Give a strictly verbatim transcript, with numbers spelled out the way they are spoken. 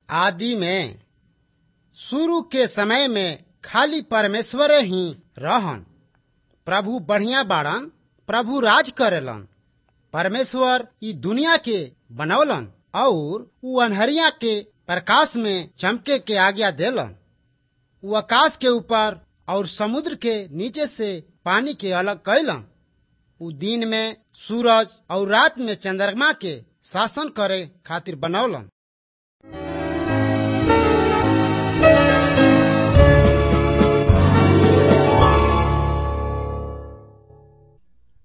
आदि में शुरू के समय में खाली परमेश्वर ही रहन। प्रभु बढ़िया बाड़न, प्रभु राज करेलन। परमेश्वर ई दुनिया के बनौलन और उ अनहरिया के प्रकाश में चमके के आज्ञा देलन। उ आकाश के ऊपर और समुद्र के नीचे से पानी के अलग कैलन। उ दिन में सूरज और रात में चंद्रमा के शासन करे खातिर बनौलन।